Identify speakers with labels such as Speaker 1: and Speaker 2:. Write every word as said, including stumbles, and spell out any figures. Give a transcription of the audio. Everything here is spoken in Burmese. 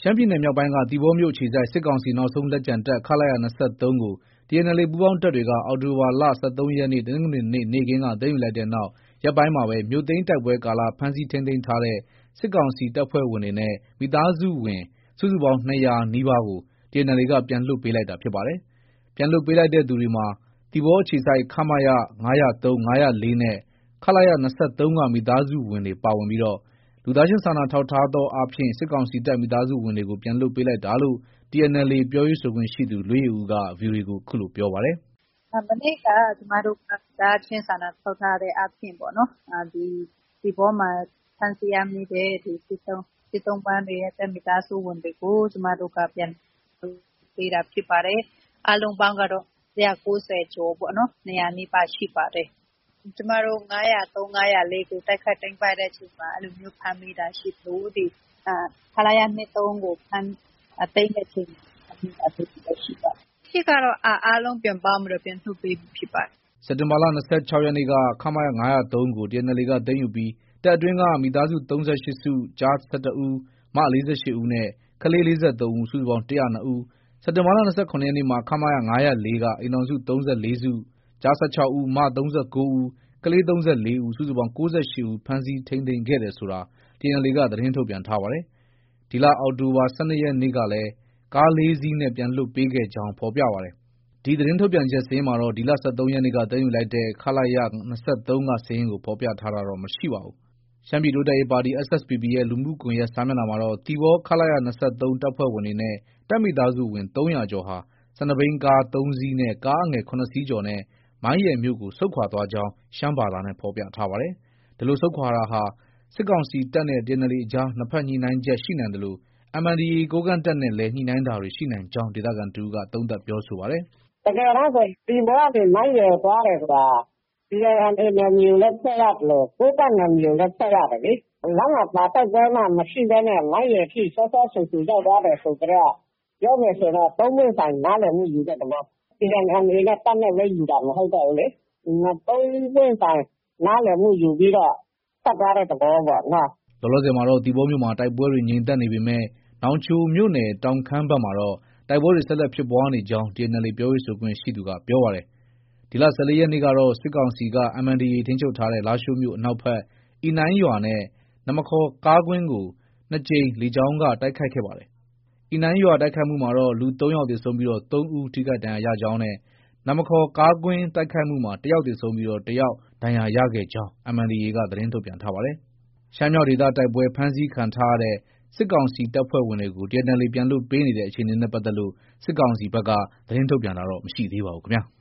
Speaker 1: ရှမ်းပြည်နယ်မြောက်ပိုင်းက သီပေါမြို့အခြေစိုက်စစ်ကောင်စီနောက်ဆုံးလက်ကျန်တပ် ခလရ ၂၃ ကို တီအန်အယ်လ်အေ ပူးပေါင်းတပ်တွေက အောက်တိုဘာလ ၁၃ ရက်နေ့ တနင်္ဂနွေနေ့ နေ့ခင်းက သိမ်းယူလိုက်တဲ့နောက် ရက်ပိုင်းမှာပဲ မြို့သိမ်းတိုက်ပွဲကာလ ဖမ်းဆီးထိန်းသိမ်းထားတဲ့ စစ်ကောင်စီတပ်ဖွဲ့ဝင်တွေနဲ့ မိသားစုဝင် စုစုပေါင်း ၂၀၀ နီးပါးကို တီအန်အယ်လ်အေ က ပြန်လွှတ်ပေးလိုက်တာဖြစ်ပါတယ်။ ပြန်လွှတ်ပေးလိုက်တဲ့သူတွေမှာ သီပေါအခြေစိုက် ခမရ ၅၀၃၊ ၅၀၄ နဲ့ ခလရ ၂၃ က မိသားစုဝင်တွေပါဝင်ပြီး လူသားချင်းစာနာထောက်ထားသောအားဖြင့် စစ်ကောင်စီတပ်မိသားစုဝင်တွေကို ပြန်လွှတ်ပေးလိုက်တာလို့ တီအန်အယ်လ်အေ ပြောရေးဆိုခွင့်ရှိသူ လွေးယေဦးက ဗွီအိုအေကို အခုလို ပြောပါတယ်
Speaker 2: ။ “မနေ့က ကျမတို့က လူသားချင်းစာနာထောက်ထားတဲ့အားဖြင့်ပေါ့နော်။ ဒီသီပေါမှာဖမ်းဆီးရမိတဲ့ စစ်သုံ့ပန်းတွေရဲ့မိသားစုဝင်တွေကို ကျမတို့က ပြန်လွှတ်ပေးတာဖြစ်ပါတယ်။ အားလုံးပေါင်းကတော့ ၁၉၀ ကျော်ပေါ့နော်။ ၂၀၀ နီးပါးရှိပါတယ်။ ကျမတို့ ၅၀၃၊ ၅၀၄ ကို တိုက်ခိုက်သိမ်းပိုက်တဲ့အချိန်မှာ အဲ့လိုမျိုးဖမ်းမိတာရှိသလို ဒီခလရ ၂၃ ကိုဖမ်းသိမ်းတဲ့အချိန်မှာ ဖမ်းမိတာမျိုးလည်းရှိပါတယ်။ လက်ရှိကတော့ အားလုံးပြန်ပေါင်းပြီးတော့ ပြန်လွှတ်ပေးပြီးဖြစ်ပါတယ်။
Speaker 1: ” စက်တင်ဘာလ ၂၆ ရက်နေ့က ခမရ ၅၀၃ ကို တီအန်အယ်လ်အေ က သိမ်းယူပြီး တပ်အတွင်းက မိသားစု ၃၈ စု၊ ကျား ၁၁ ဦး၊ မ ၄၈ ဦးနဲ့ ကလေး ၄၃ ဦး စုစုပေါင်း ၁၀၂ ဦး၊ စက်တင်ဘာလ ၂၇ ရက်နေ့မှာ ခမရ ၅၀၄ က အိမ်ထောင်စု ၃၄ စု၊ ကျား ၁၆ ဦး၊ မ ၃၉ ဦး၊ ကလေး ၃၄ ဦး စုစုပေါင်း ၉၈ ဦး ဖမ်းဆီးထိန်းသိမ်းခဲ့တယ်ဆိုတာ တီအန်အယ်လ်အေ က သတင်းထုတ်ပြန်ထားပါတယ်။ ဒီလ အောက်တိုဘာ ၁၂ ရက်နေ့ကလည်း ကား ၄ စီးနဲ့ ပြန်လွှတ်ပေးခဲ့ကြောင်း ဖော်ပြပါတယ်။ ဒီသတင်းထုတ်ပြန်ချက်စာရင်းမှာတော့ ဒီလ ၁၃ ရက်နေ့က သိမ်းယူလိုက်တဲ့ ခလရ ၂၃ က စာရင်းကို ဖော်ပြထားတာတော့ မရှိပါဘူး။ ရှမ်းပြည်တိုးတက်ရေးပါတီ အက်စ်အက်စ်ပီပီ ရဲ့ လူမှုကွန်ရက်စာမျက်နှာမှာတော့ သီပေါ ခလရ ၂၃ တပ်ဖွဲ့ဝင်တွေနဲ့ တပ်မိသားစုဝင် ၃၀၀ ကျော်ဟာ ၁၂ ဘီးကား ၃ စီးနဲ့ ကားအငယ် ၇ စီးကျော်နဲ့ မိုင်းရယ်မြို့ကို ဆုတ်ခွာသွားကြောင်း ရှမ်းဘာသာနဲ့ ဖော်ပြထားပါတယ်။ ဒီလို ဆုတ်ခွာတာဟာ စစ်ကောင်စီတပ်နဲ့ တီအန်အယ်လ်အေ အကြား နှစ်ဘက်ညှိနှိုင်းချက်ရှိနိုင်သလို အမ်အန်ဒီအေ ကိုးကန့်တပ်နဲ့လည်း ညှိနှိုင်းတာတွေ ရှိနိုင်ကြောင်း ဒေသခံတဦးက သုံးသပ်ပြောဆိုပါတယ်
Speaker 3: ။ “တကယ်တမ်းဆို သီပေါကနေ မိုင်းရယ်သွားတယ်ဆိုတာ တီအန်အယ်လ်အေ နယ်မြေကိုလည်း ဖြတ်ရသလို ကိုးကန့်နယ်မြေကိုလည်း ဖြတ်ရတယ်လေ။ လမ်းမှာ ဘာတိုက်ပွဲမှ မရှိဘဲနဲ့ မိုင်းရယ်အထိ စောစောဆူဆူရောက်သွားတယ်ဆိုကတည်းက ပြောမယ်ဆိုရင်တော့ သုံးပွင့်ဆိုင်နားလည်မှုယူတဲ့သဘော။ တီအန်အယ်လ်အေ နဲ့ တပ်နဲ့ပဲ ယူတာမဟုတ်တော့ဘူးလေ။ သုံးပွင့်ဆိုင်နားလည်မှုယူပြီးတော့ ထွက်သွားတဲ့သဘောပေါ့နော်။
Speaker 1: ” လောလောဆယ်မှာတော့ သီပေါမြို့မှာ တိုက်ပွဲတွေ ငြိမ်သက်နေပေမဲ့ နောင်ချိုမြို့နယ် တောင်ခမ်းဘက်မှာတော့ တိုက်ပွဲတွေ ဆက်လက်ဖြစ်ပွားနေကြောင်း တီအန်အယ်လ်အေ ပြောရေးဆိုခွင့်ရှိသူက ပြောပါတယ်။ ဒီလ ၁၄ ရက်နေ့ကတော့ စစ်ကောင်စီက အမ်အန်ဒီအေ ထိန်းချုပ်ထားတဲ့ လားရှိုးမြို့အနောက်ဘက် အီနိုင်းရွာနဲ့ နမခေါ်ကားကွင်းကို နှစ်ကြိမ် လေကြောင်းက တိုက်ခိုက်ခဲ့ပါတယ်။ အီနိုင်းရွာတိုက်ခိုက်မှုမှာတော့ လူ ၃ ယောက်သေဆုံးပြီး သုံး ဦး ထိခိုက်ဒဏ်ရာရကြောင်းနဲ့ နမခေါ်ကားကွင်းတိုက်ခိုက်မှုမှာ တစ်ယောက်သေဆုံးပြီး တစ်ယောက်ဒဏ်ရာရခဲ့ကြောင်း အမ်အန်ဒီအေ က သတင်းထုတ်ပြန်ထားပါတယ်။ ရှမ်းမြောက်ဒေသတိုက်ပွဲ ဖမ်းဆီးခံထားရတဲ့ စစ်ကောင်စီတပ်ဖွဲ့ဝင်တွေကို တီအန်အယ်လ်အေ ပြန်လွှတ်ပေးနေတဲ့အခြေအနေနဲ့ ပတ်သက်လို့ စစ်ကောင်စီဘက်က သတင်းထုတ်ပြန်တာတော့ မရှိသေးပါဘူးခင်ဗျာ။